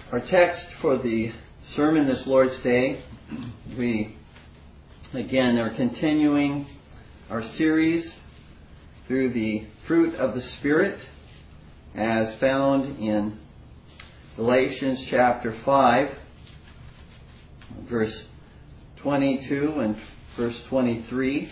Our text for the sermon this Lord's Day, we again are continuing our series through the fruit of the Spirit as found in Galatians chapter 5, verse 22 and verse 23.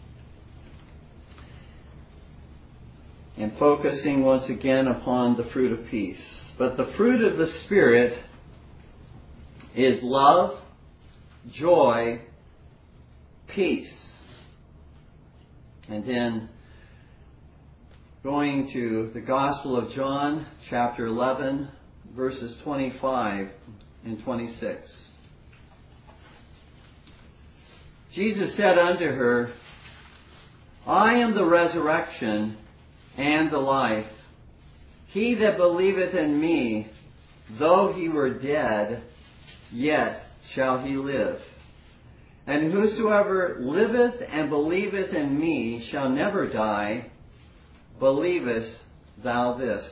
And focusing once again upon the fruit of peace. But the fruit of the Spirit is love, joy, peace. And then going to the Gospel of John, chapter 11, verses 25 and 26. Jesus said unto her, I am the resurrection and the life. He that believeth in me, though he were dead, yet shall he live. And whosoever liveth and believeth in me shall never die. Believest thou this?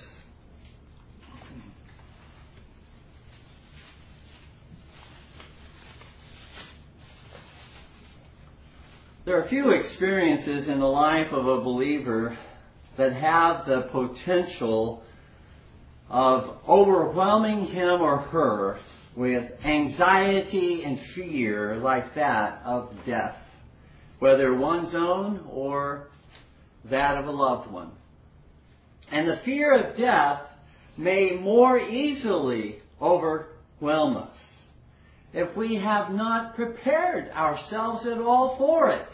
There are few experiences in the life of a believer that have the potential of overwhelming him or her with anxiety and fear like that of death, whether one's own or that of a loved one. And the fear of death may more easily overwhelm us if we have not prepared ourselves at all for it.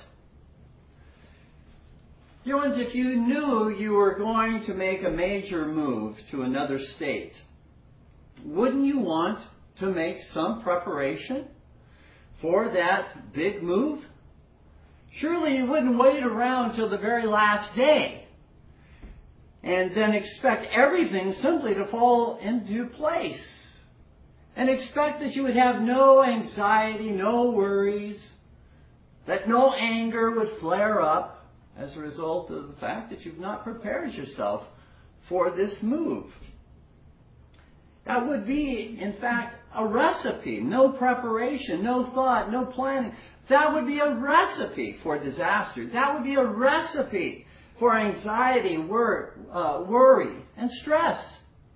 Dear ones, if you knew you were going to make a major move to another state, wouldn't you want to make some preparation for that big move? Surely you wouldn't wait around till the very last day and then expect everything simply to fall into place and expect that you would have no anxiety, no worries, that no anger would flare up as a result of the fact that you've not prepared yourself for this move. That would be, in fact, a recipe. No preparation, no thought, no planning. That would be a recipe for disaster. That would be a recipe for anxiety, worry, and stress.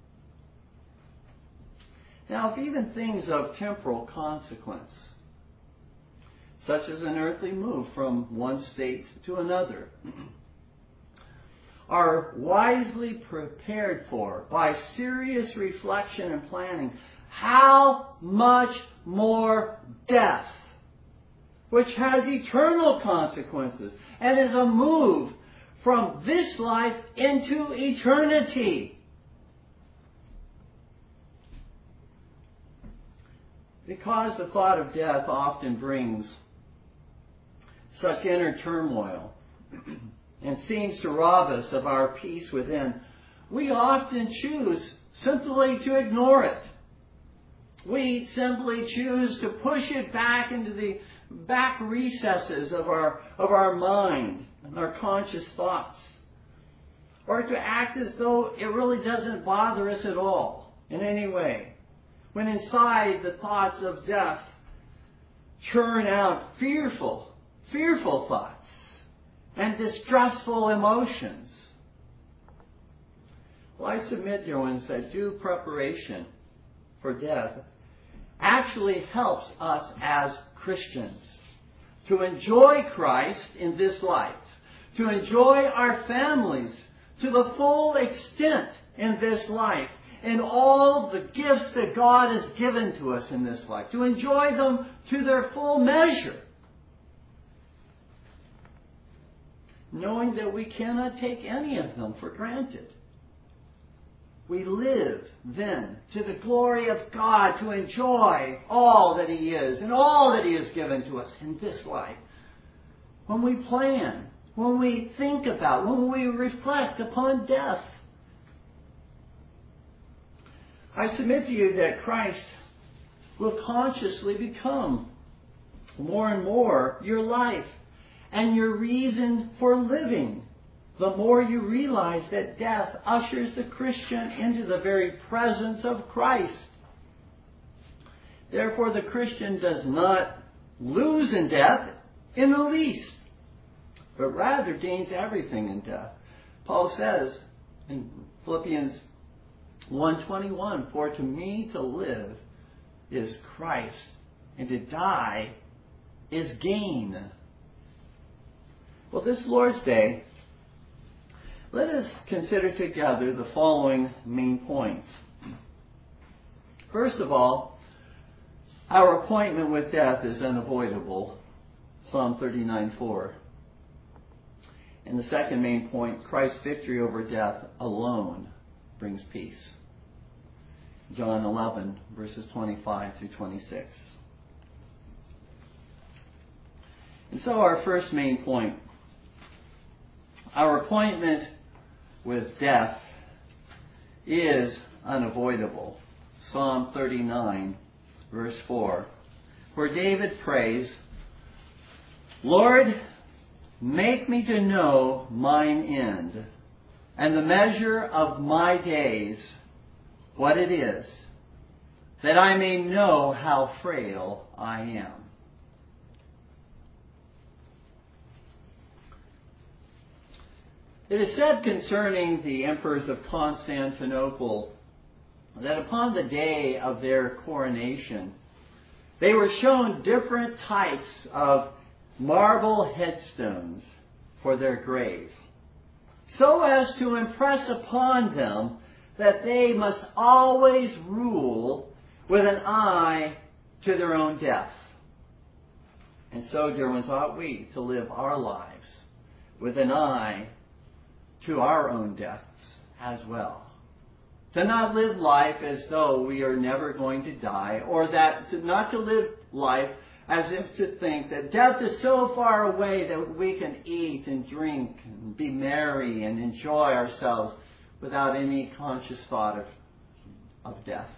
Now, if even things of temporal consequence, such as an earthly move from one state to another, are wisely prepared for by serious reflection and planning, how much more death, which has eternal consequences and is a move from this life into eternity. Because the thought of death often brings such inner turmoil and seems to rob us of our peace within, we often choose simply to ignore it. We simply choose to push it back into the back recesses of our mind and our conscious thoughts, or to act as though it really doesn't bother us at all in any way, when inside the thoughts of death churn out fearful thoughts and distressful emotions. Well, I submit, dear ones, that due preparation for death actually helps us as Christians to enjoy Christ in this life, to enjoy our families to the full extent in this life, and all the gifts that God has given to us in this life, to enjoy them to their full measure, knowing that we cannot take any of them for granted. We live then to the glory of God, to enjoy all that He is and all that He has given to us in this life. When we plan, when we think about, when we reflect upon death, I submit to you that Christ will consciously become more and more your life and your reason for living, the more you realize that death ushers the Christian into the very presence of Christ. Therefore, the Christian does not lose in death in the least, but rather gains everything in death. Paul says in Philippians 1:21, "For to me to live is Christ, and to die is gain." Well, this Lord's Day, let us consider together the following main points. First of all, our appointment with death is unavoidable. Psalm 39:4. And the second main point, Christ's victory over death alone brings peace. John 11, verses 25 through 26. And so our first main point, our appointment with death is unavoidable. Psalm 39, verse 4, where David prays, "Lord, make me to know mine end, and the measure of my days, what it is, that I may know how frail I am." It is said concerning the emperors of Constantinople that upon the day of their coronation, they were shown different types of marble headstones for their grave, so as to impress upon them that they must always rule with an eye to their own death. And so, dear ones, ought we to live our lives with an eye to our own deaths as well. To not live life as though we are never going to die, or not to live life as if to think that death is so far away that we can eat and drink and be merry and enjoy ourselves without any conscious thought of death.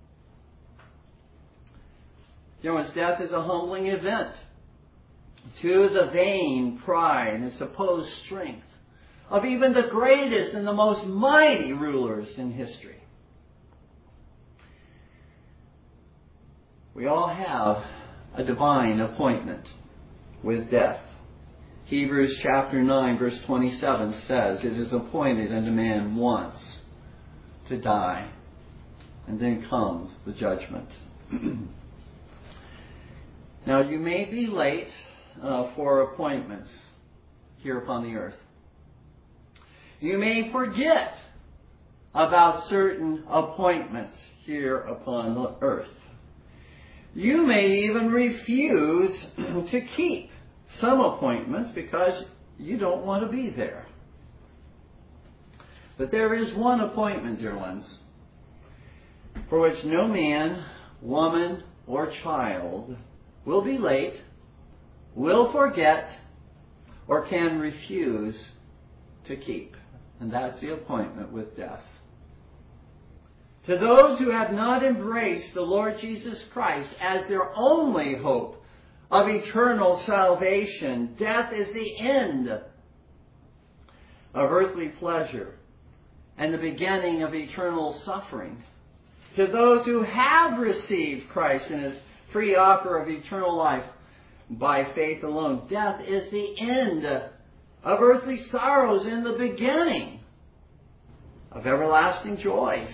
Dear ones, death is a humbling event to the vain pride and supposed strength of even the greatest and the most mighty rulers in history. We all have a divine appointment with death. Hebrews chapter 9, verse 27 says, "It is appointed unto man once to die, and then comes the judgment." Now, you may be late for appointments here upon the earth. You may forget about certain appointments here upon the earth. You may even refuse to keep some appointments because you don't want to be there. But there is one appointment, dear ones, for which no man, woman, or child will be late, will forget, or can refuse to keep. And that's the appointment with death. To those who have not embraced the Lord Jesus Christ as their only hope of eternal salvation, death is the end of earthly pleasure and the beginning of eternal suffering. To those who have received Christ in His free offer of eternal life by faith alone, death is the end of earthly sorrows and the beginning of everlasting joys.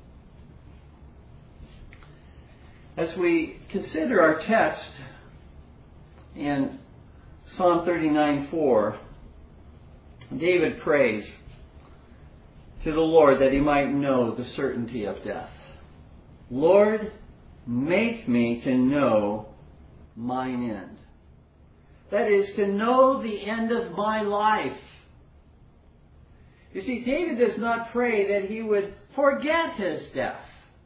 As we consider our text in Psalm 39:4, David prays to the Lord that he might know the certainty of death. "Lord, make me to know mine end." That is, to know the end of my life. You see, David does not pray that he would forget his death,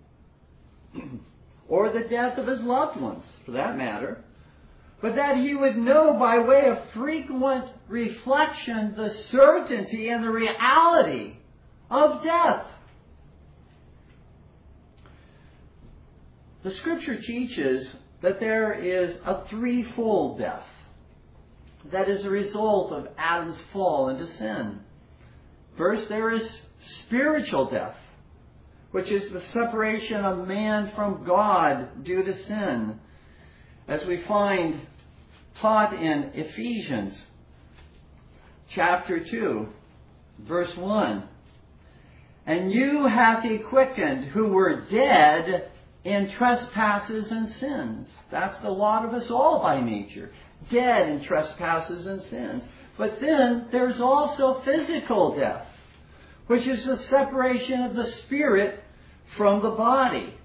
or the death of his loved ones, for that matter, but that he would know by way of frequent reflection the certainty and the reality of death. The Scripture teaches that there is a threefold death that is a result of Adam's fall into sin. First, there is spiritual death, which is the separation of man from God due to sin, as we find taught in Ephesians chapter 2, verse 1. And you hath he quickened who were dead in trespasses and sins. That's the lot of us all by nature. Dead in trespasses and sins. But then there's also physical death, which is the separation of the spirit from the body.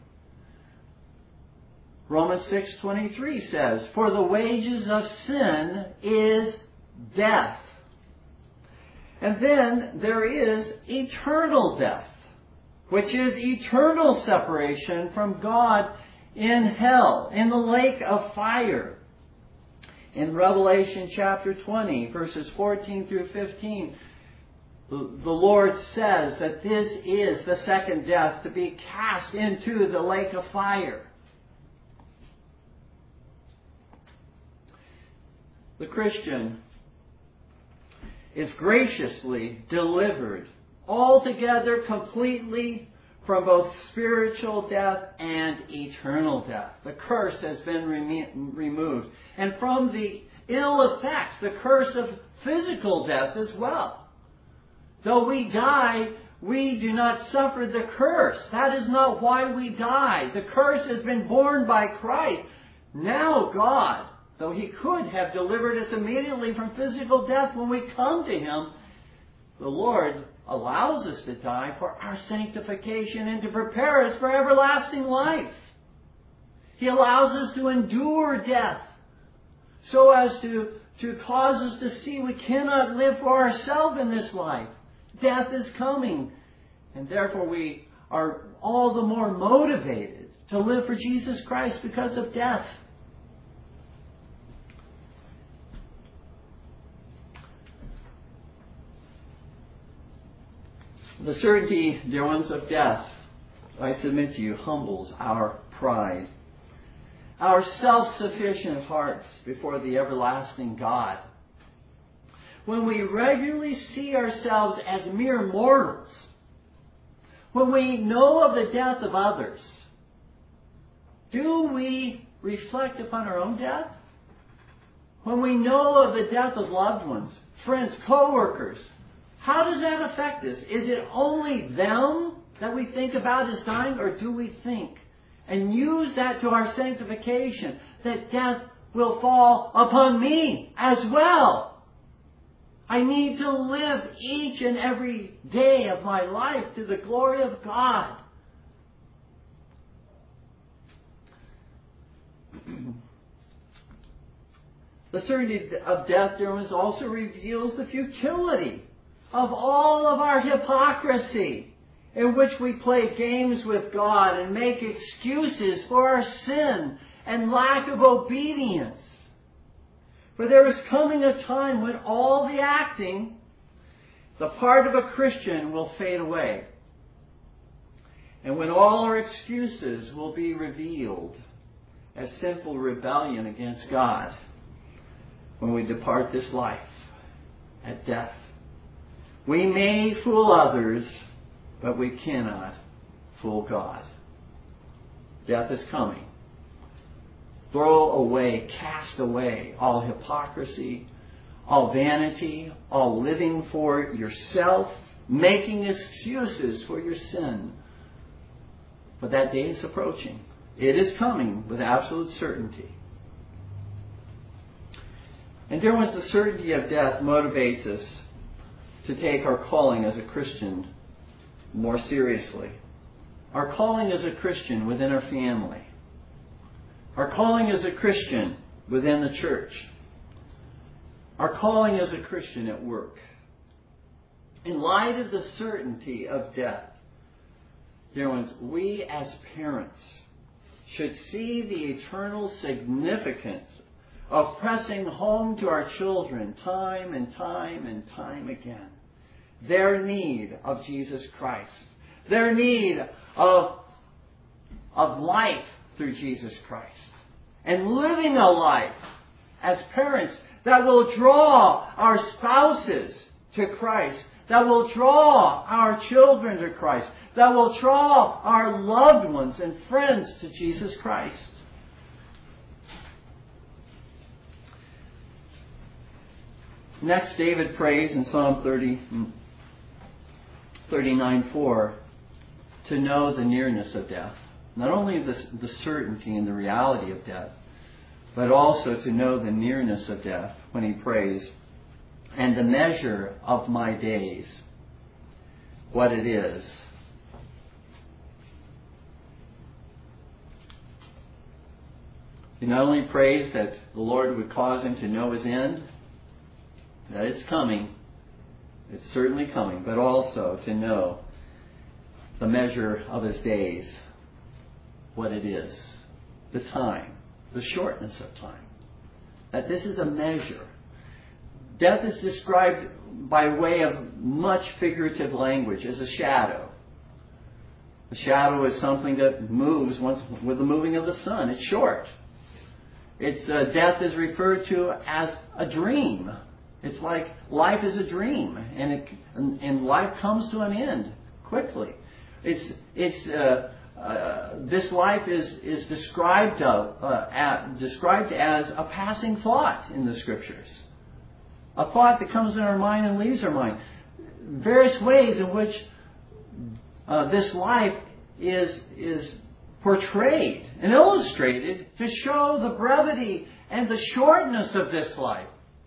Romans 6:23 says, for the wages of sin is death. And then there is eternal death, which is eternal separation from God in hell, in the lake of fire. In Revelation chapter 20, verses 14 through 15, the Lord says that this is the second death, to be cast into the lake of fire. The Christian is graciously delivered altogether, completely, from both spiritual death and eternal death. The curse has been removed. And from the ill effects, the curse of physical death as well. Though we die, we do not suffer the curse. That is not why we die. The curse has been borne by Christ. Now God, though He could have delivered us immediately from physical death when we come to Him, the Lord allows us to die for our sanctification and to prepare us for everlasting life. He allows us to endure death so as to cause us to see we cannot live for ourselves in this life. Death is coming, and therefore we are all the more motivated to live for Jesus Christ because of death. The certainty, dear ones, of death, I submit to you, humbles our pride, our self-sufficient hearts before the everlasting God. When we regularly see ourselves as mere mortals, when we know of the death of others, do we reflect upon our own death? When we know of the death of loved ones, friends, co-workers, how does that affect us? Is it only them that we think about as dying, or do we think and use that to our sanctification, that death will fall upon me as well? I need to live each and every day of my life to the glory of God. The certainty of death, dear ones, also reveals the futility of all of our hypocrisy, in which we play games with God and make excuses for our sin and lack of obedience. For there is coming a time when all the acting, the part of a Christian, will fade away, and when all our excuses will be revealed as sinful rebellion against God when we depart this life at death. We may fool others, but we cannot fool God. Death is coming. Throw away, cast away all hypocrisy, all vanity, all living for yourself, making excuses for your sin. But that day is approaching. It is coming with absolute certainty. And dear ones, the certainty of death motivates us to take our calling as a Christian more seriously. Our calling as a Christian within our family. Our calling as a Christian within the church. Our calling as a Christian at work. In light of the certainty of death, dear ones, we as parents should see the eternal significance of pressing home to our children time and time and time again their need of Jesus Christ, their need of life through Jesus Christ, and living a life as parents that will draw our spouses to Christ, that will draw our children to Christ, that will draw our loved ones and friends to Jesus Christ. Next, David prays in Psalm 39:4 to know the nearness of death. Not only the certainty and the reality of death, but also to know the nearness of death when he prays, and the measure of my days, what it is. He not only prays that the Lord would cause him to know his end, that it's coming, it's certainly coming, but also to know the measure of his days, what it is, the time, the shortness of time. That this is a measure. Death is described by way of much figurative language as a shadow. A shadow is something that moves once with the moving of the sun. It's short. Death is referred to as a dream. It's like life is a dream, and life comes to an end quickly. This life is described as a passing thought in the Scriptures. A thought that comes in our mind and leaves our mind. Various ways in which this life is portrayed and illustrated to show the brevity and the shortness of this life.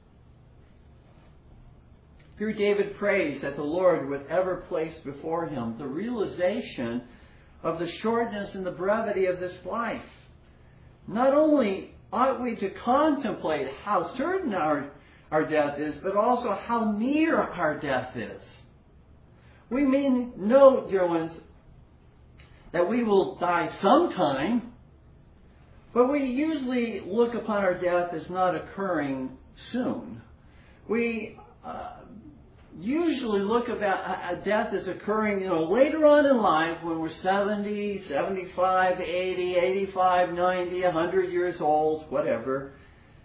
Here David prays that the Lord would ever place before him the realization of the shortness and the brevity of this life. Not only ought we to contemplate how certain our death is, but also how near our death is. We may know, dear ones, that we will die sometime, but we usually look upon our death as not occurring soon. We usually look at death as occurring, later on in life when we're 70, 75, 80, 85, 90, 100 years old, whatever.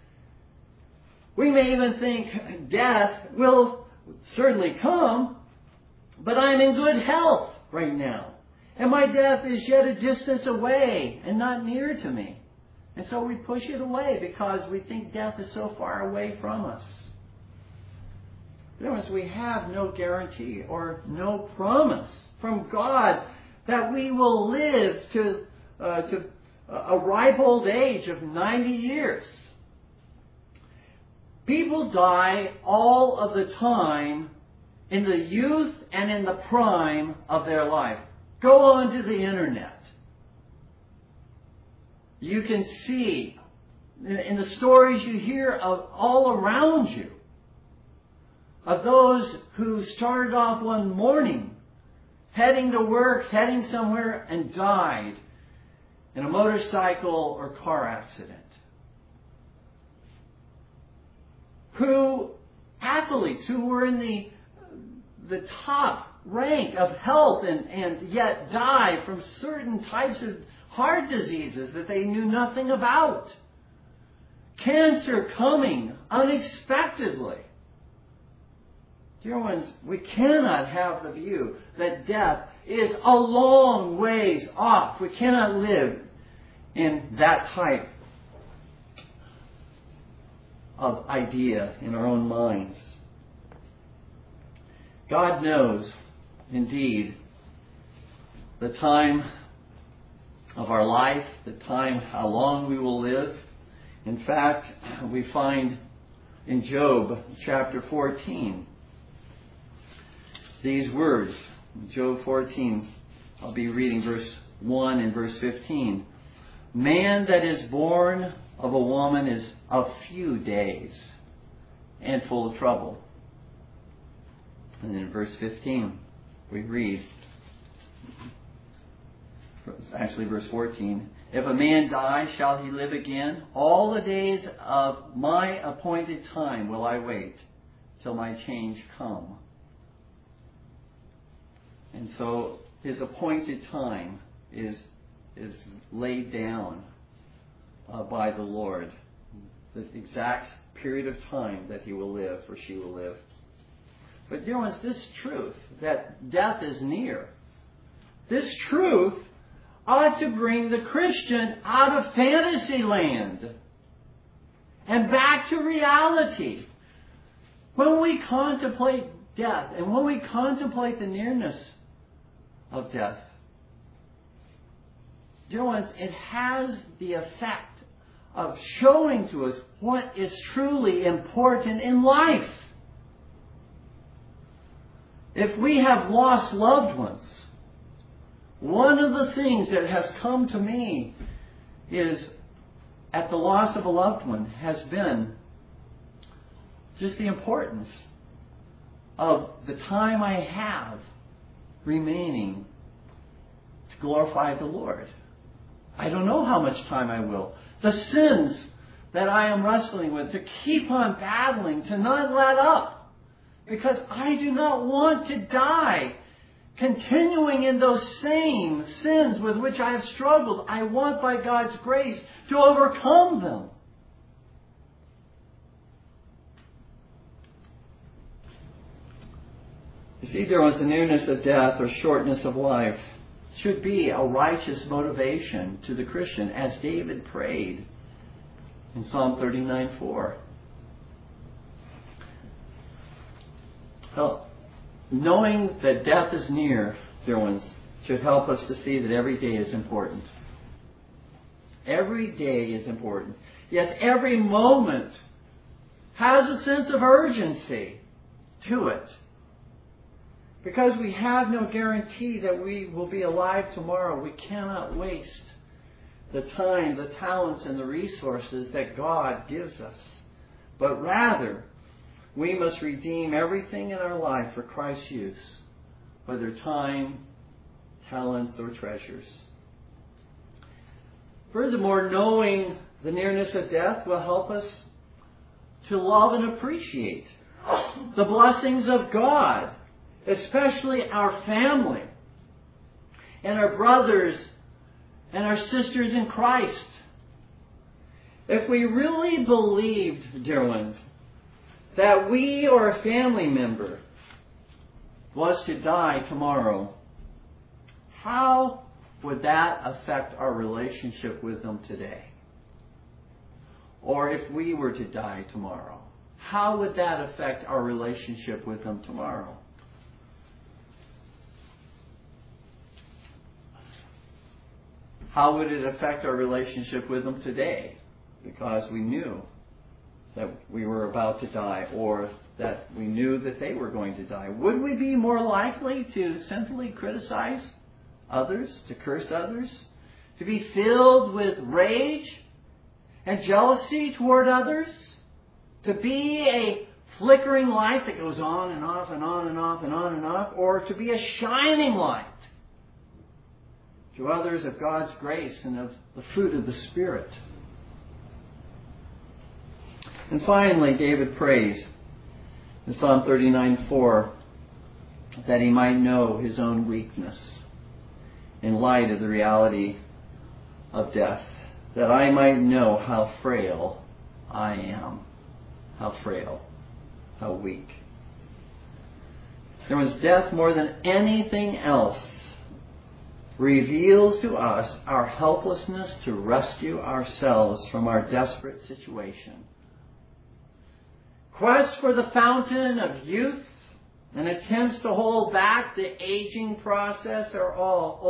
We may even think death will certainly come, but I'm in good health right now. And my death is yet a distance away and not near to me. And so we push it away because we think death is so far away from us. Otherwise, we have no guarantee or no promise from God that we will live to a ripe old age of 90 years. People die all of the time in the youth and in the prime of their life. Go onto the internet. You can see in the stories you hear of all around you of those who started off one morning heading to work, heading somewhere, and died in a motorcycle or car accident. Athletes who were in the top rank of health and yet died from certain types of heart diseases that they knew nothing about. Cancer coming unexpectedly. Dear ones, we cannot have the view that death is a long ways off. We cannot live in that type of idea in our own minds. God knows, indeed, the time of our life, the time how long we will live. In fact, we find in Job chapter 14 these words. Job 14, I'll be reading verse 1 and verse 15. Man that is born of a woman is of few days and full of trouble. And then in verse 15, we read, actually verse 14, if a man die, shall he live again? All the days of my appointed time will I wait till my change come. And so his appointed time is laid down by the Lord. The exact period of time that he will live or she will live. But dear ones, this truth that death is near, this truth ought to bring the Christian out of fantasy land and back to reality. When we contemplate death and when we contemplate the nearness of death, dear ones, it has the effect of showing to us what is truly important in life. If we have lost loved ones, one of the things that has come to me is, at the loss of a loved one, has been just the importance of the time I have remaining to glorify the Lord. I don't know how much time I will. The sins that I am wrestling with, to keep on battling, to not let up. Because I do not want to die continuing in those same sins with which I have struggled. I want, by God's grace, to overcome them. You see, there was the nearness of death or shortness of life should be a righteous motivation to the Christian, as David prayed in Psalm 39:4. Well, knowing that death is near, dear ones, should help us to see that every day is important. Every day is important. Yes, every moment has a sense of urgency to it. Because we have no guarantee that we will be alive tomorrow, we cannot waste the time, the talents, and the resources that God gives us. But rather, we must redeem everything in our life for Christ's use, whether time, talents, or treasures. Furthermore, knowing the nearness of death will help us to love and appreciate the blessings of God, especially our family and our brothers and our sisters in Christ. If we really believed, dear ones, that we or a family member was to die tomorrow, how would that affect our relationship with them today? Or if we were to die tomorrow, how would that affect our relationship with them tomorrow? How would it affect our relationship with them today? Because we knew that we were about to die, or that we knew that they were going to die. Would we be more likely to sinfully criticize others, to curse others, to be filled with rage and jealousy toward others, to be a flickering light that goes on and off and on and off and on and off, or to be a shining light to others of God's grace and of the fruit of the Spirit? And finally, David prays in Psalm 39:4 that he might know his own weakness in light of the reality of death, that I might know how frail I am, how frail, how weak. There was death more than anything else reveals to us our helplessness to rescue ourselves from our desperate situation. Quest for the fountain of youth and attempts to hold back the aging process are all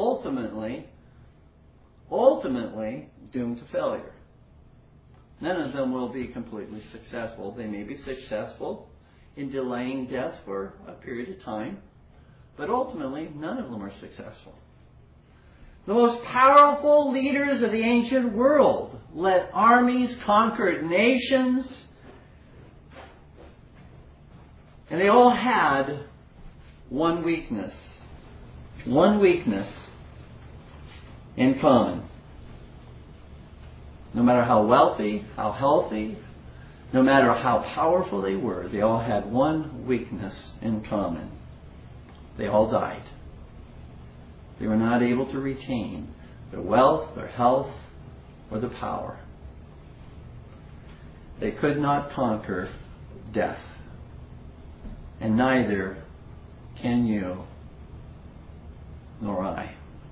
ultimately doomed to failure. None of them will be completely successful. They may be successful in delaying death for a period of time, but ultimately none of them are successful. The most powerful leaders of the ancient world led armies, conquered nations, and they all had one weakness in common. No matter how wealthy, how healthy, no matter how powerful they were, they all had one weakness in common. They all died. They were not able to retain their wealth, their health, or the power. They could not conquer death. and neither can you nor I.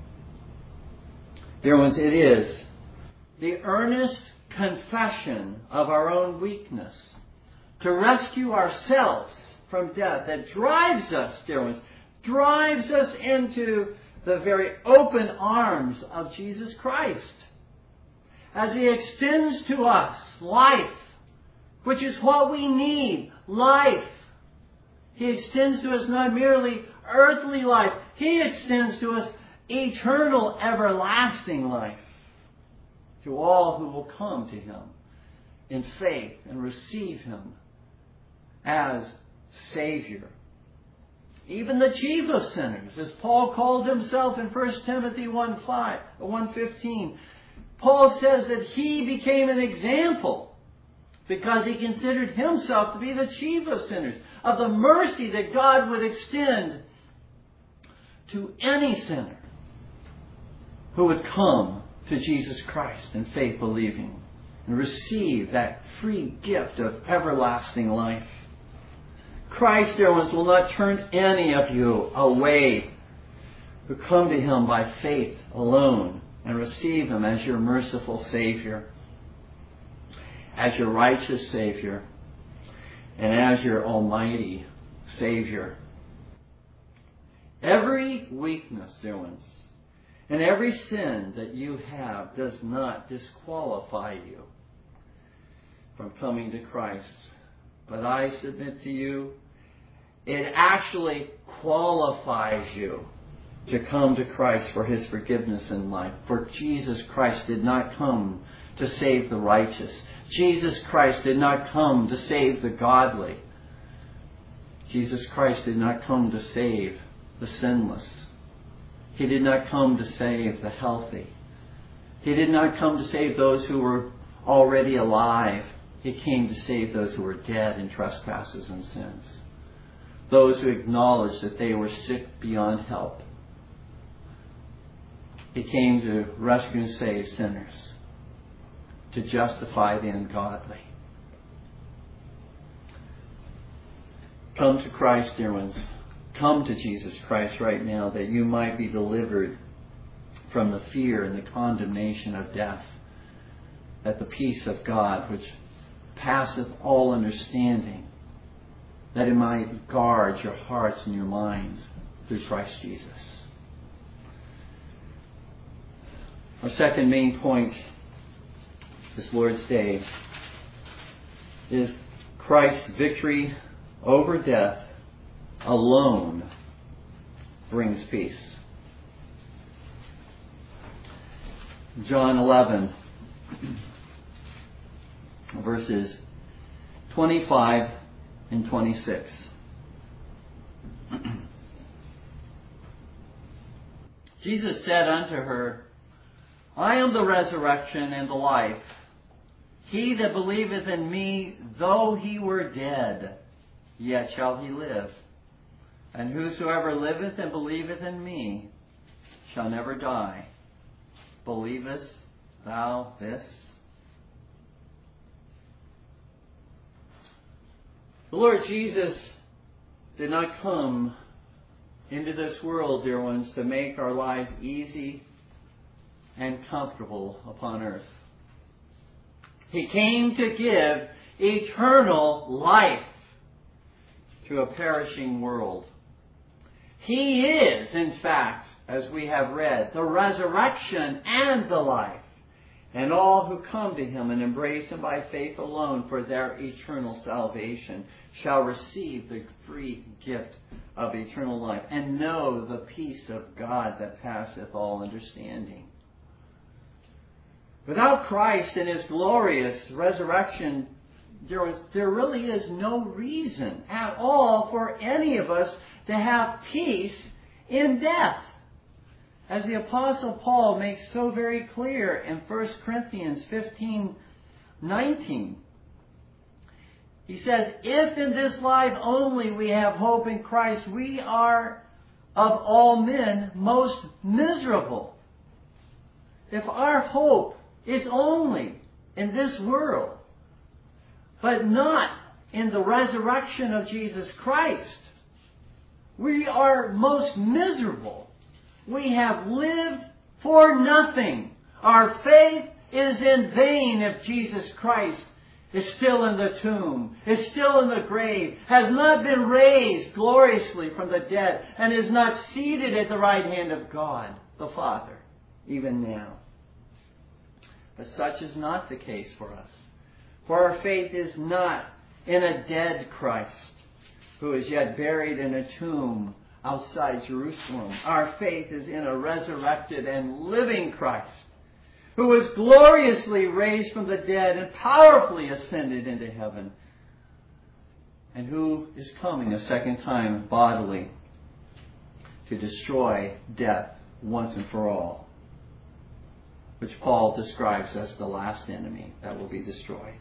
Dear ones, it is the earnest confession of our own weakness to rescue ourselves from death that drives us, dear ones, drives us into the very open arms of Jesus Christ as He extends to us life, which is what we need, life. He extends to us not merely earthly life, He extends to us eternal, everlasting life to all who will come to Him in faith and receive Him as Savior. Even the chief of sinners, as Paul called himself in 1 Timothy 1:15, Paul says that he became an example because he considered himself to be the chief of sinners, of the mercy that God would extend to any sinner who would come to Jesus Christ in faith believing and receive that free gift of everlasting life. Christ, dear ones, will not turn any of you away who come to Him by faith alone and receive Him as your merciful Savior, as your righteous Savior, and as your almighty Savior. Every weakness, dear ones, and every sin that you have does not disqualify you from coming to Christ. But I submit to you, it actually qualifies you to come to Christ for His forgiveness in life. For Jesus Christ did not come to save the righteous. Jesus Christ did not come to save the godly. Jesus Christ did not come to save the sinless. He did not come to save the healthy. He did not come to save those who were already alive. He came to save those who were dead in trespasses and sins. Those who acknowledged that they were sick beyond help. He came to rescue and save sinners, to justify the ungodly. Come to Christ, dear ones. Come to Jesus Christ right now that you might be delivered from the fear and the condemnation of death, that the peace of God, which passeth all understanding, that it might guard your hearts and your minds through Christ Jesus. Our second main point this Lord's Day is Christ's victory over death alone brings peace. John 11, verses 25 and 26. Jesus said unto her, I am the resurrection and the life. He that believeth in me, though he were dead, yet shall he live. And whosoever liveth and believeth in me shall never die. Believest thou this? The Lord Jesus did not come into this world, dear ones, to make our lives easy and comfortable upon earth. He came to give eternal life to a perishing world. He is, in fact, as we have read, the resurrection and the life. And all who come to Him and embrace Him by faith alone for their eternal salvation shall receive the free gift of eternal life and know the peace of God that passeth all understanding. Without Christ and His glorious resurrection, there really is no reason at all for any of us to have peace in death. As the Apostle Paul makes so very clear in 1 Corinthians 15:19. He says, if in this life only we have hope in Christ, we are of all men most miserable. If our hope is only in this world, but not in the resurrection of Jesus Christ, we are most miserable. We have lived for nothing. Our faith is in vain if Jesus Christ is still in the tomb, is still in the grave, has not been raised gloriously from the dead, and is not seated at the right hand of God, the Father, even now. But such is not the case for us. For our faith is not in a dead Christ, who is yet buried in a tomb outside Jerusalem. Our faith is in a resurrected and living Christ, who was gloriously raised from the dead and powerfully ascended into heaven, and who is coming a second time bodily to destroy death once and for all, which Paul describes as the last enemy that will be destroyed.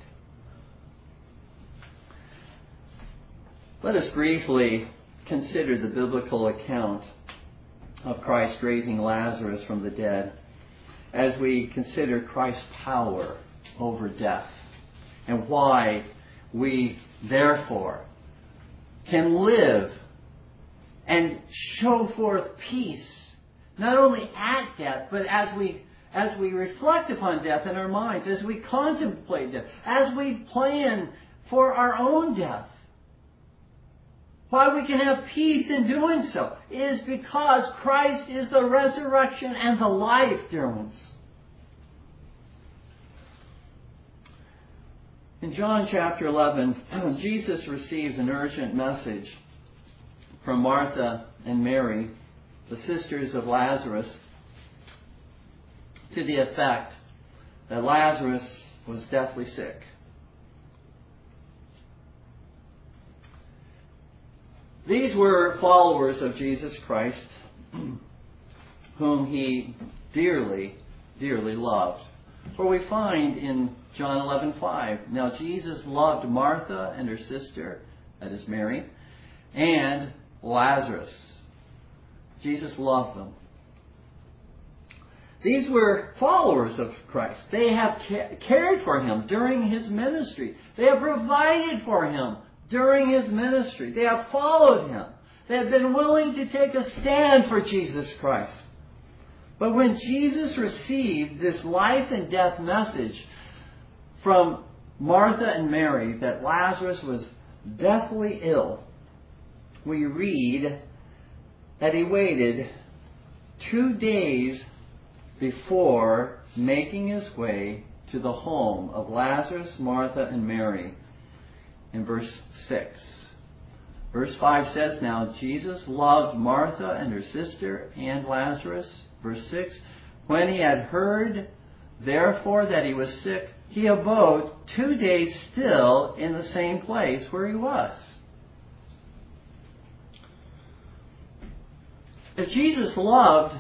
Let us briefly consider the biblical account of Christ raising Lazarus from the dead as we consider Christ's power over death and why we therefore can live and show forth peace, not only at death, but as we reflect upon death in our minds, as we contemplate death, as we plan for our own death. Why we can have peace in doing so is because Christ is the resurrection and the life, dear ones. In John chapter 11, Jesus receives an urgent message from Martha and Mary, the sisters of Lazarus, to the effect that Lazarus was deathly sick. These were followers of Jesus Christ, whom he dearly, dearly loved. For we find in John 11:5, now Jesus loved Martha and her sister, that is Mary, and Lazarus. Jesus loved them. These were followers of Christ. They have cared for him during his ministry. They have provided for him during his ministry. They have followed him. They have been willing to take a stand for Jesus Christ. But when Jesus received this life and death message from Martha and Mary that Lazarus was deathly ill, we read that he waited 2 days before making his way to the home of Lazarus, Martha, and Mary. In verse 6. Verse 5 says, now Jesus loved Martha and her sister and Lazarus. Verse 6, when he had heard, therefore, that he was sick, he abode 2 days still in the same place where he was. If Jesus loved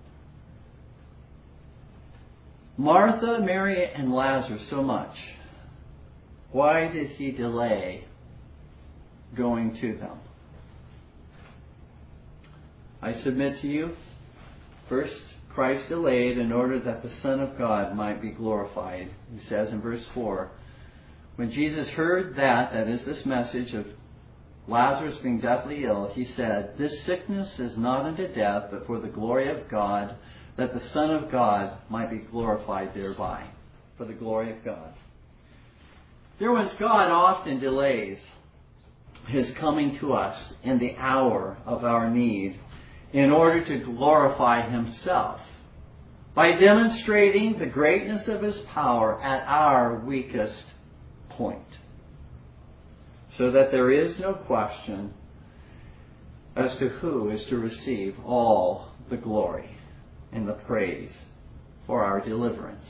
Martha, Mary, and Lazarus so much, why did he delay going to them? I submit to you, first, Christ delayed in order that the Son of God might be glorified. He says in verse 4, when Jesus heard that is this message of Lazarus being deathly ill, he said, this sickness is not unto death, but for the glory of God, that the Son of God might be glorified thereby. For the glory of God. Dear ones, God often delays his coming to us in the hour of our need in order to glorify himself by demonstrating the greatness of his power at our weakest point, so that there is no question as to who is to receive all the glory and the praise for our deliverance.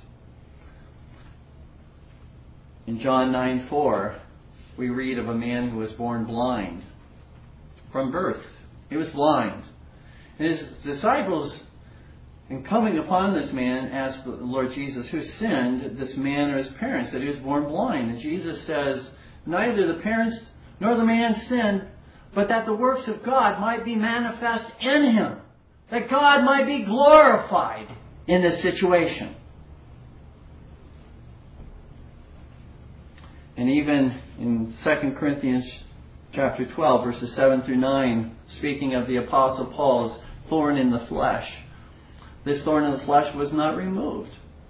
In John 9:4, we read of a man who was born blind from birth. He was blind. And his disciples, in coming upon this man, asked the Lord Jesus, who sinned, this man or his parents, that he was born blind? And Jesus says, neither the parents nor the man sinned, but that the works of God might be manifest in him, that God might be glorified in this situation. And even in 2 Corinthians chapter 12, verses 7 through 9, speaking of the Apostle Paul's thorn in the flesh, this thorn in the flesh was not removed.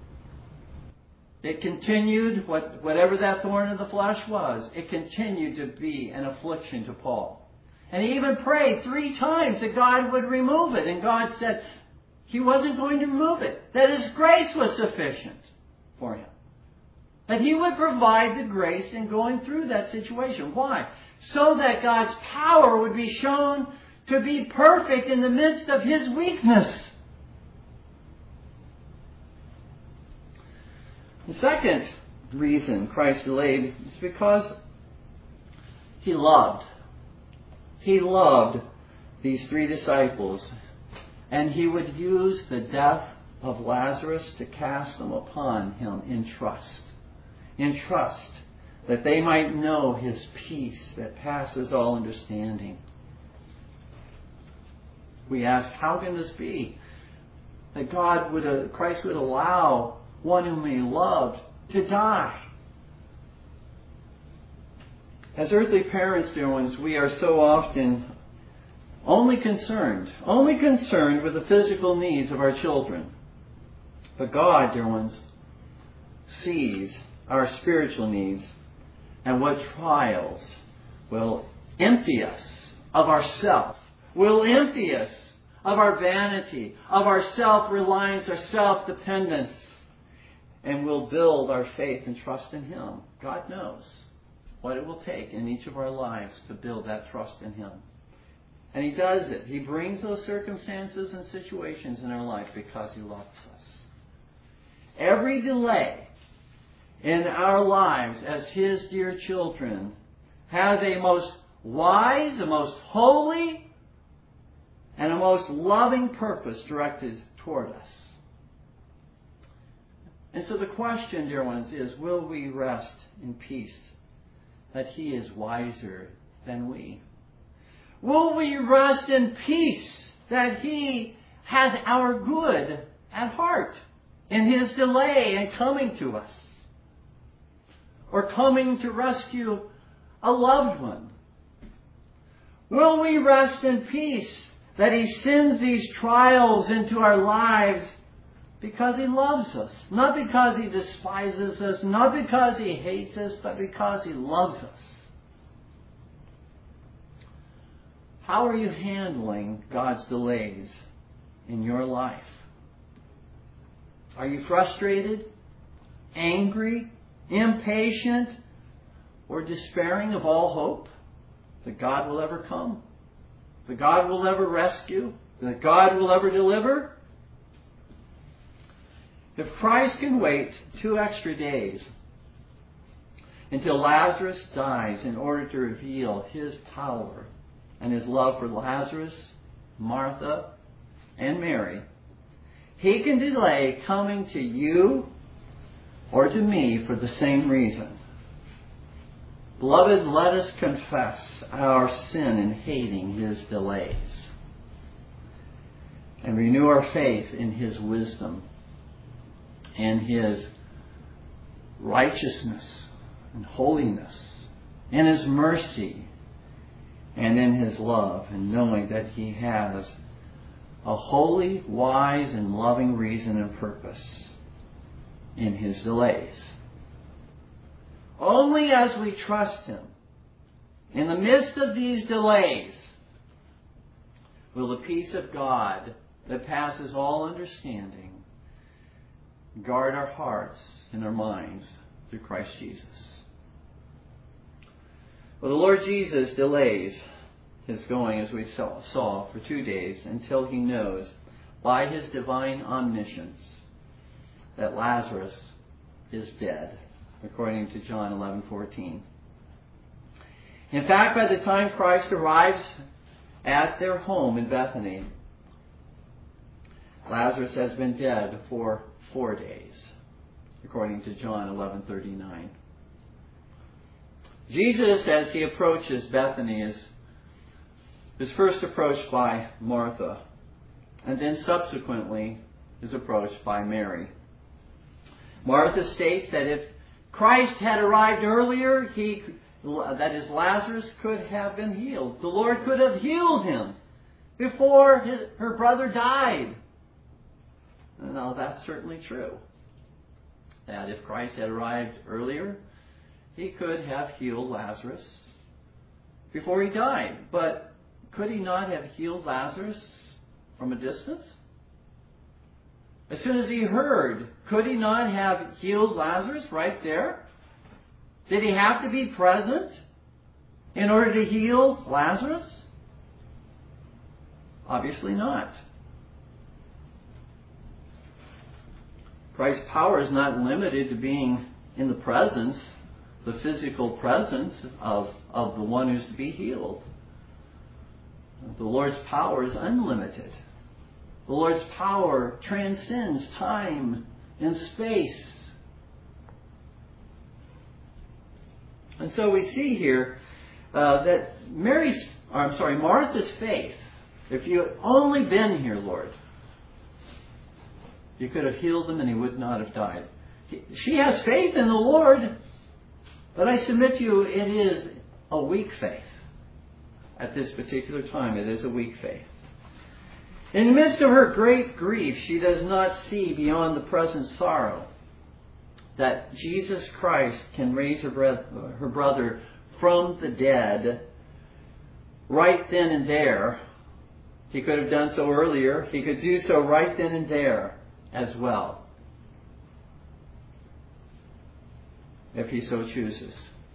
It continued, whatever that thorn in the flesh was, it continued to be an affliction to Paul. And he even prayed 3 times that God would remove it. And God said He wasn't going to remove it. That His grace was sufficient for him. That He would provide the grace in going through that situation. Why? So that God's power would be shown to be perfect in the midst of His weakness. The second reason Christ delayed is because He loved. He loved these 3 disciples, and He would use the death of Lazarus to cast them upon Him in trust. In trust that they might know His peace that passes all understanding. We ask, how can this be? That Christ would allow one whom He loved to die. As earthly parents, dear ones, we are so often only concerned with the physical needs of our children. But God, dear ones, sees our spiritual needs and what trials will empty us of ourself, will empty us of our vanity, of our self-reliance, our self-dependence, and will build our faith and trust in Him. God knows what it will take in each of our lives to build that trust in Him. And He does it. He brings those circumstances and situations in our life because He loves us. Every delay in our lives as His dear children has a most wise, a most holy, and a most loving purpose directed toward us. And so the question, dear ones, is, will we rest in peace that He is wiser than we? Will we rest in peace that He has our good at heart in His delay in coming to us, or coming to rescue a loved one? Will we rest in peace that He sends these trials into our lives because He loves us, not because He despises us, not because He hates us, but because He loves us? How are you handling God's delays in your life? Are you frustrated, angry, impatient, or despairing of all hope that God will ever come, that God will ever rescue, that God will ever deliver? If Christ can wait 2 extra days until Lazarus dies in order to reveal His power and His love for Lazarus, Martha, and Mary, He can delay coming to you or to me for the same reason. Beloved, let us confess our sin in hating His delays and renew our faith in His wisdom and His righteousness and holiness, and His mercy, and in His love, and knowing that He has a holy, wise, and loving reason and purpose in His delays. Only as we trust Him in the midst of these delays will the peace of God that passes all understanding guard our hearts and our minds through Christ Jesus. Well, the Lord Jesus delays His going, as we saw, for 2 days until He knows by His divine omniscience that Lazarus is dead, according to John 11:14. In fact, by the time Christ arrives at their home in Bethany, Lazarus has been dead for 4 days, according to John 11:39. Jesus, as He approaches Bethany, is first approached by Martha, and then subsequently is approached by Mary. Martha states that if Christ had arrived earlier, that is, Lazarus could have been healed. The Lord could have healed him before her brother died. Now, that's certainly true. That if Christ had arrived earlier, he could have healed Lazarus before he died. But could he not have healed Lazarus from a distance? As soon as he heard, could he not have healed Lazarus right there? Did he have to be present in order to heal Lazarus? Obviously not. Christ's power is not limited to being in the presence, the physical presence of the one who's to be healed. The Lord's power is unlimited. The Lord's power transcends time and space. And so we see here that Martha's faith, if you had only been here, Lord, you could have healed him and he would not have died. She has faith in the Lord, but I submit to you it is a weak faith. At this particular time, it is a weak faith. In the midst of her great grief, she does not see beyond the present sorrow that Jesus Christ can raise her brother from the dead right then and there. He could have done so earlier. He could do so right then and there as well, if he so chooses.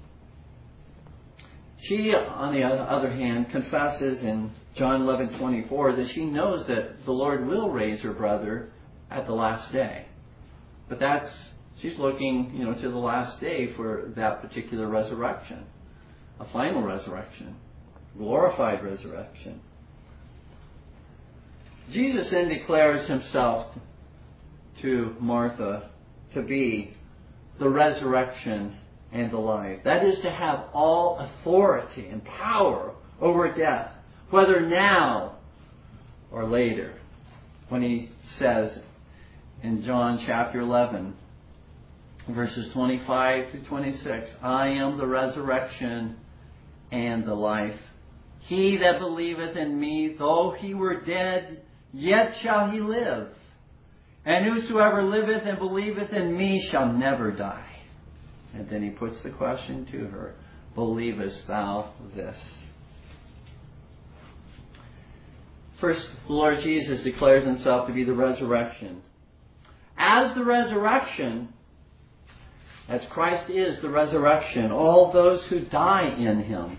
She, on the other hand, confesses in John 11:24 that she knows that the Lord will raise her brother at the last day. But she's looking, to the last day for that particular resurrection, a final resurrection, glorified resurrection. Jesus then declares himself to Martha to be the resurrection and the life. That is to have all authority and power over death, whether now or later. When he says in John chapter 11, verses 25 through 26, I am the resurrection and the life. He that believeth in me, though he were dead, yet shall he live. And whosoever liveth and believeth in me shall never die. And then he puts the question to her, believest thou this? First, the Lord Jesus declares himself to be the resurrection. As the resurrection, as Christ is the resurrection, all those who die in him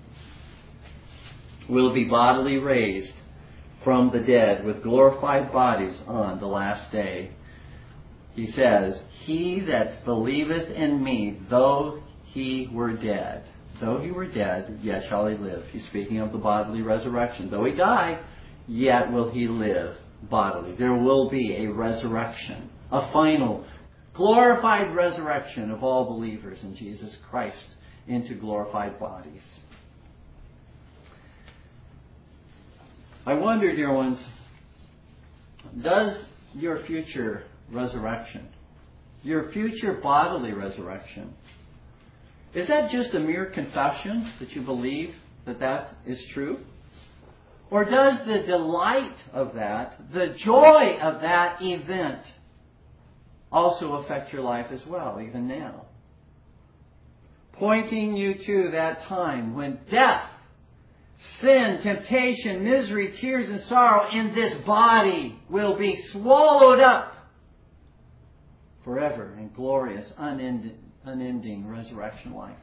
will be bodily raised from the dead with glorified bodies on the last day. He says, he that believeth in me, though he were dead, yet shall he live. He's speaking of the bodily resurrection. Though he die, yet will he live bodily. There will be a resurrection, a final, glorified resurrection of all believers in Jesus Christ into glorified bodies. I wonder, dear ones, does your future resurrection, your future bodily resurrection, is that just a mere confession that you believe that is true? Or does the delight of that, the joy of that event, also affect your life as well, even now? Pointing you to that time when death, sin, temptation, misery, tears, and sorrow in this body will be swallowed up forever in glorious, unending resurrection life.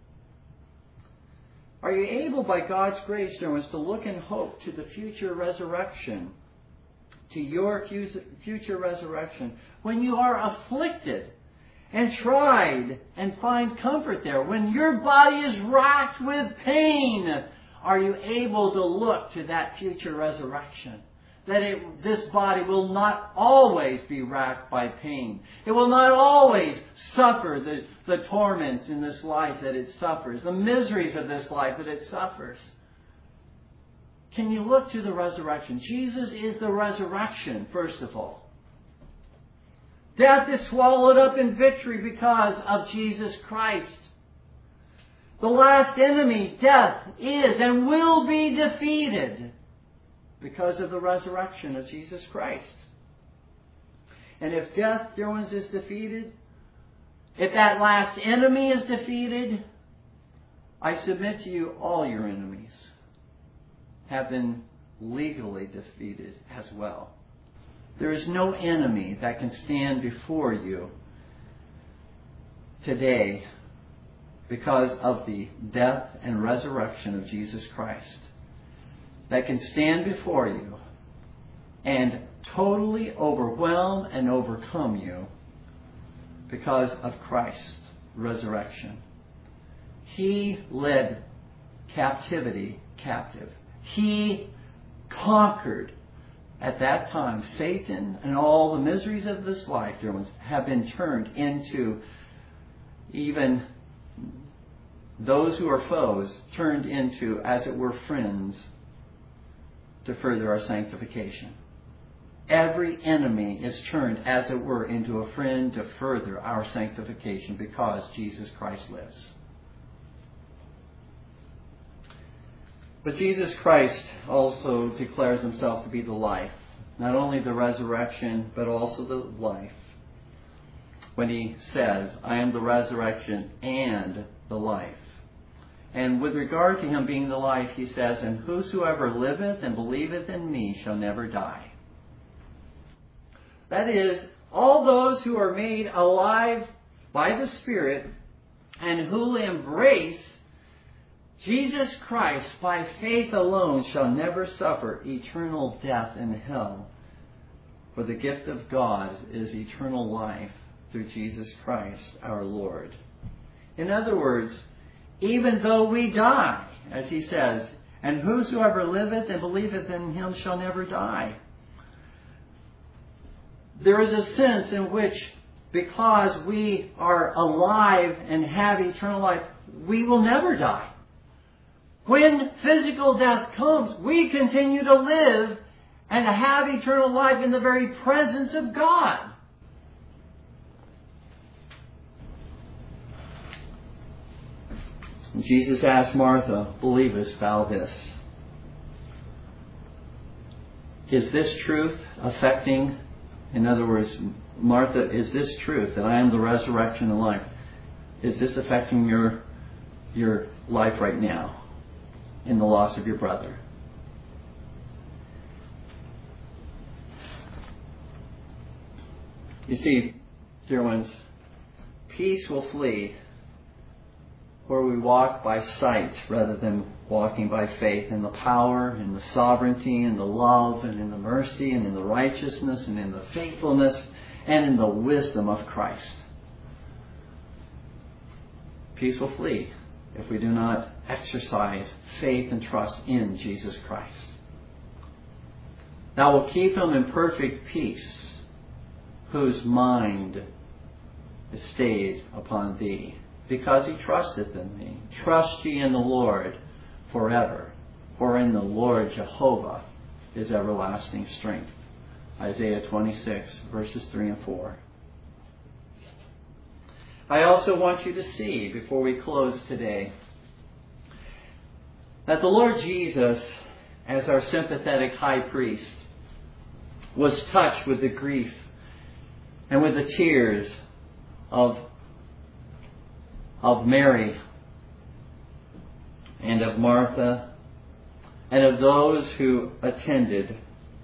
Are you able, by God's grace, dear ones, to look in hope to the future resurrection, to your future resurrection, when you are afflicted and tried and find comfort there, when your body is racked with pain? Are you able to look to that future resurrection? That this body will not always be racked by pain. It will not always suffer the torments in this life that it suffers, the miseries of this life that it suffers. Can you look to the resurrection? Jesus is the resurrection, first of all. Death is swallowed up in victory because of Jesus Christ. The last enemy, death, is and will be defeated because of the resurrection of Jesus Christ. And if death, dear ones, is defeated, if that last enemy is defeated, I submit to you all your enemies have been legally defeated as well. There is no enemy that can stand before you today because of the death and resurrection of Jesus Christ that can stand before you and totally overwhelm and overcome you because of Christ's resurrection. He led captivity captive. He conquered at that time. Satan and all the miseries of this life, dear ones, have been turned into, even those who are foes, turned into, as it were, friends to further our sanctification. Every enemy is turned, as it were, into a friend to further our sanctification because Jesus Christ lives. But Jesus Christ also declares himself to be the life. Not only the resurrection, but also the life. When he says, I am the resurrection and the life. And with regard to him being the life, he says, and whosoever liveth and believeth in me shall never die. That is, all those who are made alive by the Spirit and who embrace Jesus Christ by faith alone shall never suffer eternal death in hell. For the gift of God is eternal life through Jesus Christ our Lord. In other words, even though we die, as he says, and whosoever liveth and believeth in him shall never die. There is a sense in which, because we are alive and have eternal life, we will never die. When physical death comes, we continue to live and have eternal life in the very presence of God. And Jesus asked Martha, believest thou this? Is this truth affecting, in other words, Martha, is this truth that I am the resurrection and life? Is this affecting your life right now in the loss of your brother? You see, dear ones, peace will flee where we walk by sight rather than walking by faith, in the power and the sovereignty and the love and in the mercy and in the righteousness and in the faithfulness and in the wisdom of Christ. Peace will flee if we do not exercise faith and trust in Jesus Christ. Thou wilt keep him in perfect peace, whose mind is stayed upon thee, because he trusteth in thee. Trust ye in the Lord forever, for in the Lord Jehovah is everlasting strength. Isaiah 26, verses 3 and 4. I also want you to see, before we close today, that the Lord Jesus, as our sympathetic high priest, was touched with the grief and with the tears of Mary and of Martha and of those who attended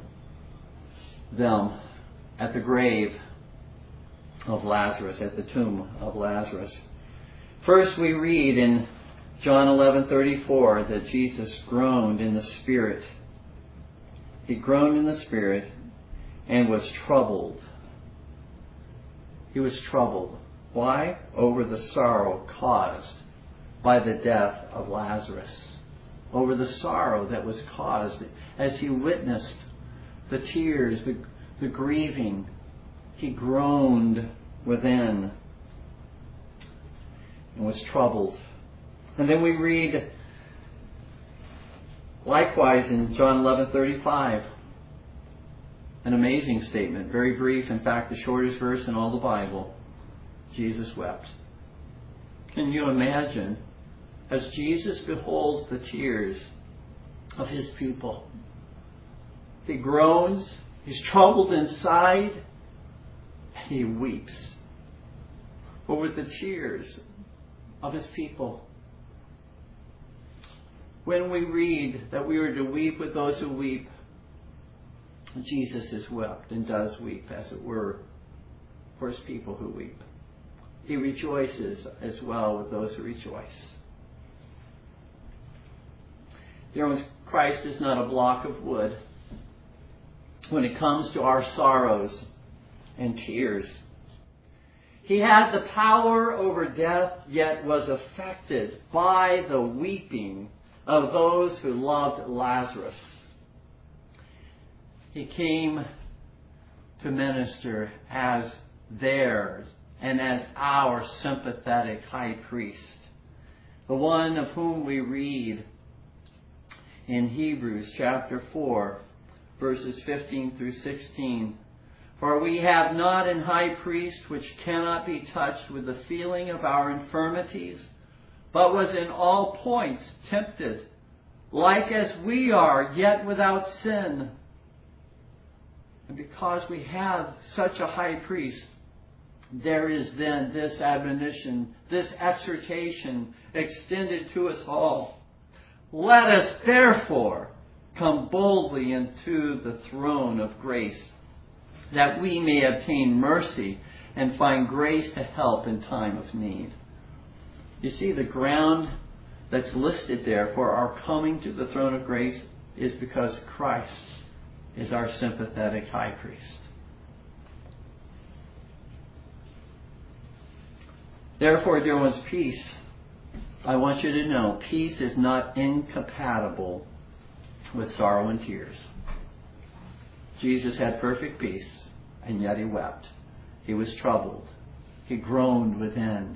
them at the grave of Lazarus, at the tomb of Lazarus. First, we read in John 11:34 that Jesus groaned in the Spirit. He groaned in the Spirit and was troubled. He was troubled. Why? Over the sorrow caused by the death of Lazarus. Over the sorrow that was caused as he witnessed the tears, the grieving. He groaned within and was troubled. And then we read likewise in John 11:35 An amazing statement, very brief. In fact, the shortest verse in all the Bible. Jesus wept. Can you imagine, as Jesus beholds the tears of his people, he groans, he's troubled inside, and he weeps over the tears of his people. When we read that we are to weep with those who weep, Jesus has wept and does weep, as it were, for his people who weep. He rejoices as well with those who rejoice. Dear ones, Christ is not a block of wood when it comes to our sorrows and tears. He had the power over death, yet was affected by the weeping of those who loved Lazarus. He came to minister as theirs and as our sympathetic high priest, the one of whom we read in Hebrews chapter 4, verses 15 through 16. For we have not an high priest which cannot be touched with the feeling of our infirmities, but was in all points tempted, like as we are, yet without sin. And because we have such a high priest, there is then this admonition, this exhortation extended to us all. Let us therefore come boldly into the throne of grace, that we may obtain mercy and find grace to help in time of need. You see, the ground that's listed there for our coming to the throne of grace is because Christ is our sympathetic high priest. Therefore, dear ones, peace, I want you to know, peace is not incompatible with sorrow and tears. Jesus had perfect peace, and yet he wept. He was troubled. He groaned within.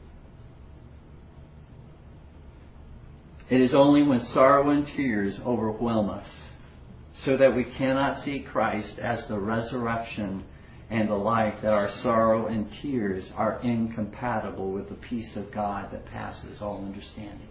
It is only when sorrow and tears overwhelm us, so that we cannot see Christ as the resurrection and the life, that our sorrow and tears are incompatible with the peace of God that passes all understanding.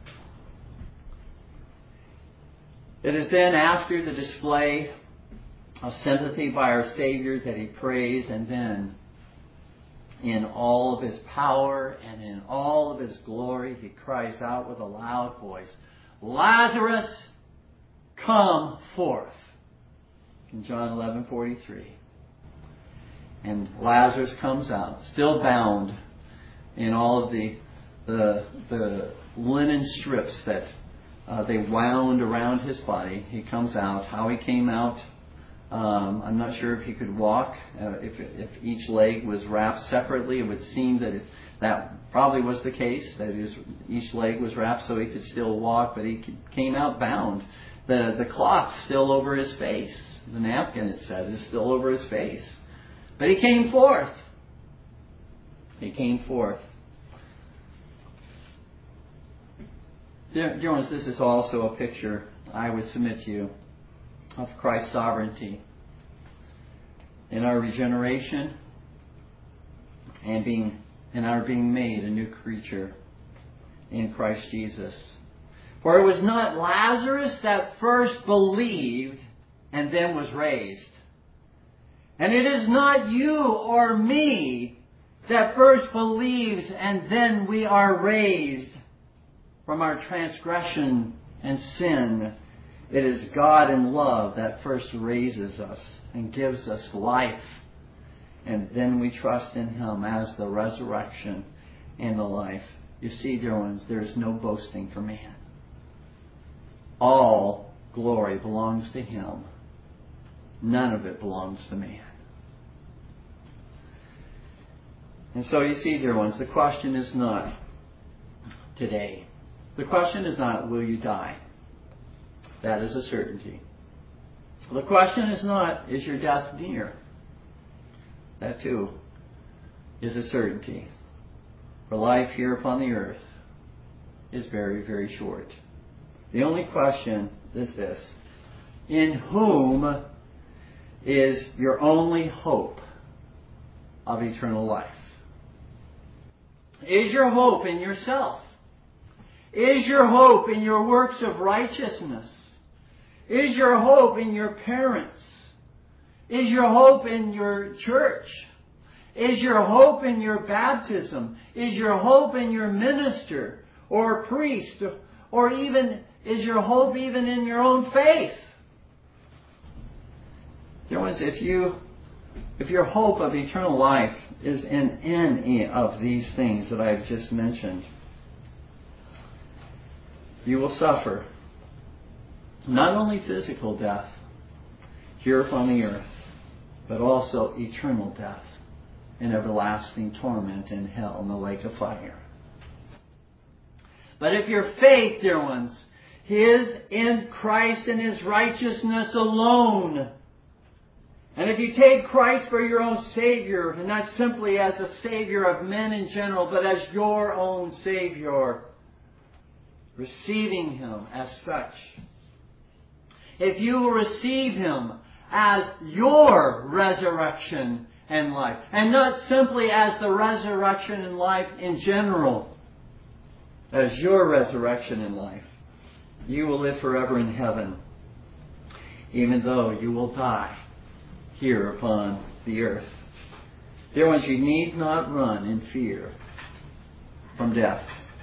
It is then after the display of sympathy by our Savior that he prays, and then in all of his power and in all of his glory, he cries out with a loud voice, Lazarus, come forth. In John 11:43. And Lazarus comes out, still bound in all of the linen strips that they wound around his body. He comes out. How he came out, I'm not sure if he could walk. If each leg was wrapped separately, it would seem that that probably was the case, that each leg was wrapped so he could still walk, but he came out bound. The cloth still over his face. The napkin, it said, is still over his face. But he came forth. He came forth. Dear ones, this is also a picture, I would submit to you, of Christ's sovereignty in our regeneration and our being made a new creature in Christ Jesus. For it was not Lazarus that first believed and then was raised. And it is not you or me that first believes and then we are raised from our transgression and sin. It is God in love that first raises us and gives us life. And then we trust in him as the resurrection and the life. You see, dear ones, there is no boasting for man. All glory belongs to him. None of it belongs to man. And so you see, dear ones, the question is not today. The question is not, will you die? That is a certainty. The question is not, is your death near? That too is a certainty. For life here upon the earth is very, very short. The only question is this: in whom is your only hope of eternal life? Is your hope in yourself? Is your hope in your works of righteousness? Is your hope in your parents? Is your hope in your church? Is your hope in your baptism? Is your hope in your minister or priest? Or even, is your hope even in your own faith? Dear ones, if your hope of eternal life is in any of these things that I've just mentioned, you will suffer not only physical death here upon the earth, but also eternal death and everlasting torment in hell in the lake of fire. But if your faith, dear ones, is in Christ and His righteousness alone, and if you take Christ for your own Savior, and not simply as a Savior of men in general, but as your own Savior, receiving Him as such, if you will receive Him as your resurrection and life, and not simply as the resurrection and life in general, as your resurrection and life, you will live forever in heaven, even though you will die here upon the earth. Dear ones, you need not run in fear from death.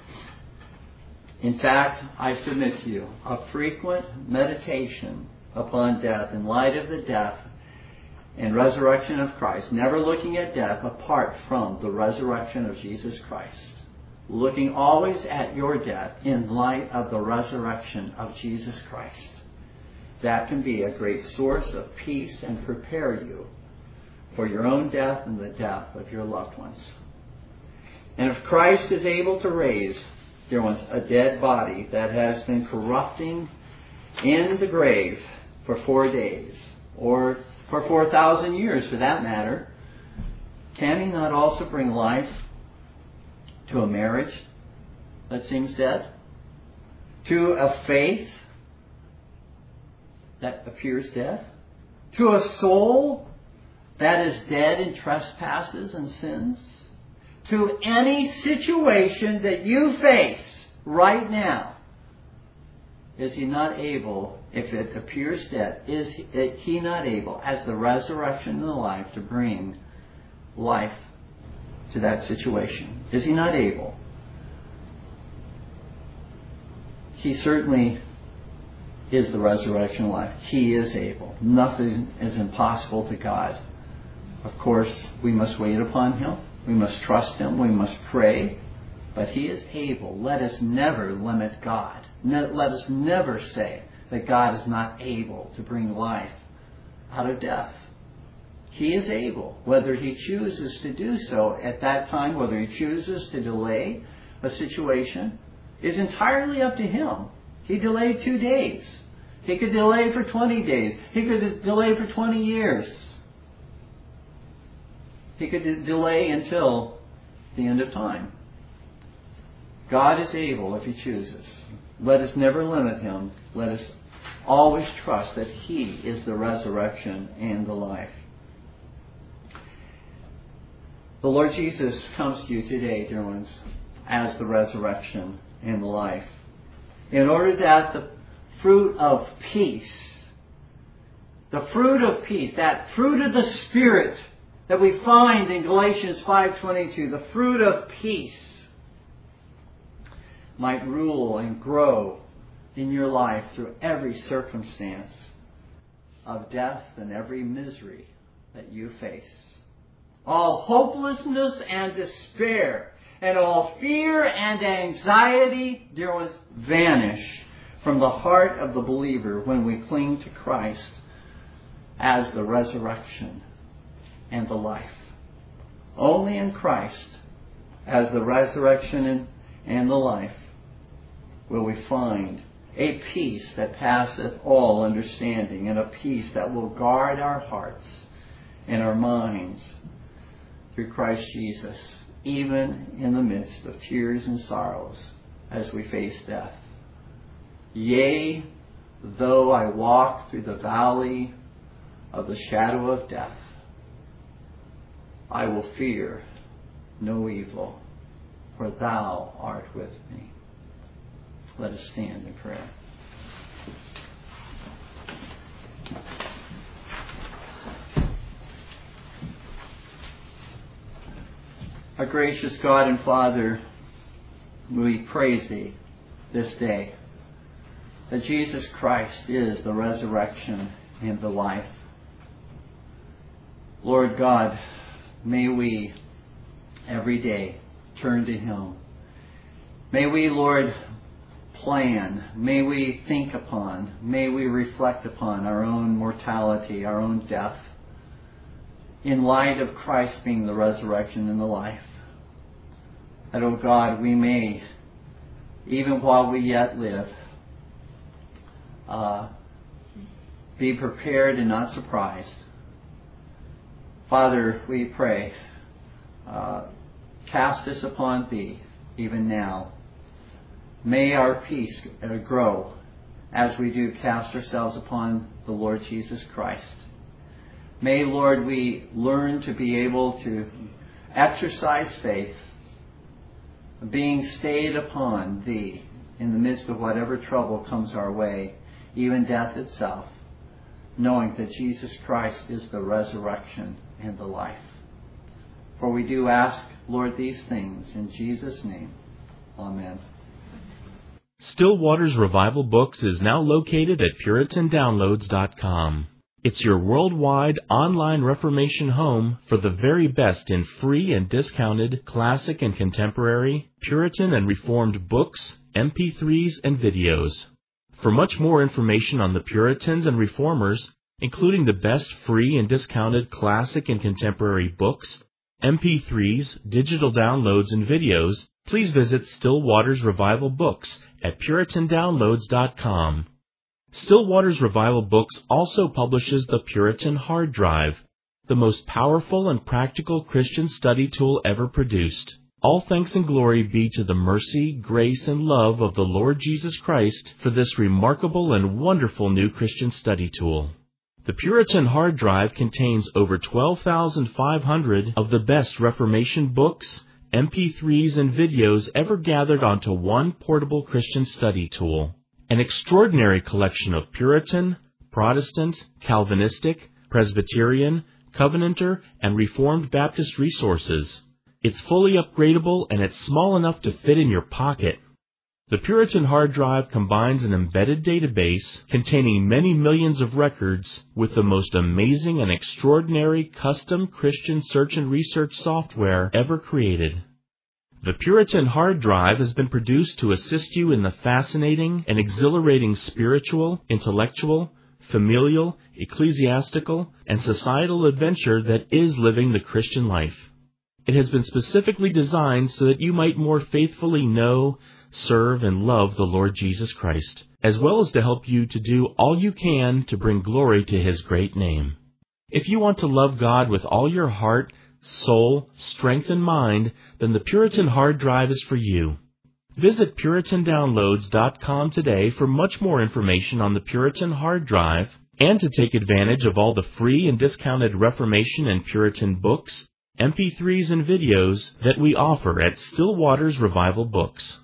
In fact, I submit to you, a frequent meditation upon death in light of the death and resurrection of Christ, never looking at death apart from the resurrection of Jesus Christ, looking always at your death in light of the resurrection of Jesus Christ, that can be a great source of peace and prepare you for your own death and the death of your loved ones. And if Christ is able to raise, dear ones, a dead body that has been corrupting in the grave for 4 days, or for 4,000 years for that matter, can He not also bring life to a marriage that seems dead? To a faith that appears dead? To a soul that is dead in trespasses and sins? To any situation that you face right now, is He not able, if it appears dead, is He not able, as the resurrection and the life, to bring life to that situation? Is He not able? He certainly is the resurrection and life. He is able. Nothing is impossible to God. Of course, we must wait upon Him. We must trust Him. We must pray. But He is able. Let us never limit God. Let us never say that God is not able to bring life out of death. He is able. Whether He chooses to do so at that time, whether He chooses to delay a situation, is entirely up to Him. He delayed 2 days. He could delay for 20 days. He could delay for 20 years. He could delay until the end of time. God is able if He chooses. Let us never limit Him. Let us always trust that He is the resurrection and the life. The Lord Jesus comes to you today, dear ones, as the resurrection and the life, in order that the fruit of peace, that fruit of the Spirit that we find in Galatians 5:22, the fruit of peace, might rule and grow in your life through every circumstance of death and every misery that you face. All hopelessness and despair and all fear and anxiety, dear ones, vanish from the heart of the believer when we cling to Christ as the resurrection and the life. Only in Christ, as the resurrection and the life, will we find a peace that passeth all understanding, and a peace that will guard our hearts and our minds through Christ Jesus, even in the midst of tears and sorrows as we face death. Yea, though I walk through the valley of the shadow of death, I will fear no evil, for thou art with me. Let us stand in prayer. Our gracious God and Father, we praise Thee this day that Jesus Christ is the resurrection and the life. Lord God, may we every day turn to Him. May we, Lord, plan. May we think upon. May we reflect upon our own mortality, our own death, in light of Christ being the resurrection and the life. That, O God, we may, even while we yet live, be prepared and not surprised. Father, we pray, cast us upon Thee even now. May our peace grow as we do cast ourselves upon the Lord Jesus Christ. May, Lord, we learn to be able to exercise faith, being stayed upon Thee in the midst of whatever trouble comes our way, even death itself, knowing that Jesus Christ is the resurrection and the life. For we do ask, Lord, these things in Jesus' name. Amen. Still Waters Revival Books is now located at PuritanDownloads.com. It's your worldwide online Reformation home for the very best in free and discounted classic and contemporary, Puritan and Reformed books, MP3s, and videos. For much more information on the Puritans and Reformers, including the best free and discounted classic and contemporary books, MP3s, digital downloads, and videos, please visit Still Waters Revival Books at PuritanDownloads.com. Still Waters Revival Books also publishes the Puritan Hard Drive, the most powerful and practical Christian study tool ever produced. All thanks and glory be to the mercy, grace, and love of the Lord Jesus Christ for this remarkable and wonderful new Christian study tool. The Puritan Hard Drive contains over 12,500 of the best Reformation books, MP3s, and videos ever gathered onto one portable Christian study tool. An extraordinary collection of Puritan, Protestant, Calvinistic, Presbyterian, Covenanter, and Reformed Baptist resources. It's fully upgradable and it's small enough to fit in your pocket. The Puritan Hard Drive combines an embedded database containing many millions of records with the most amazing and extraordinary custom Christian search and research software ever created. The Puritan Hard Drive has been produced to assist you in the fascinating and exhilarating spiritual, intellectual, familial, ecclesiastical, and societal adventure that is living the Christian life. It has been specifically designed so that you might more faithfully know, serve, and love the Lord Jesus Christ, as well as to help you to do all you can to bring glory to His great name. If you want to love God with all your heart, soul, strength, and mind, then the Puritan Hard Drive is for you. Visit PuritanDownloads.com today for much more information on the Puritan Hard Drive and to take advantage of all the free and discounted Reformation and Puritan books, MP3s, and videos that we offer at Still Waters Revival Books.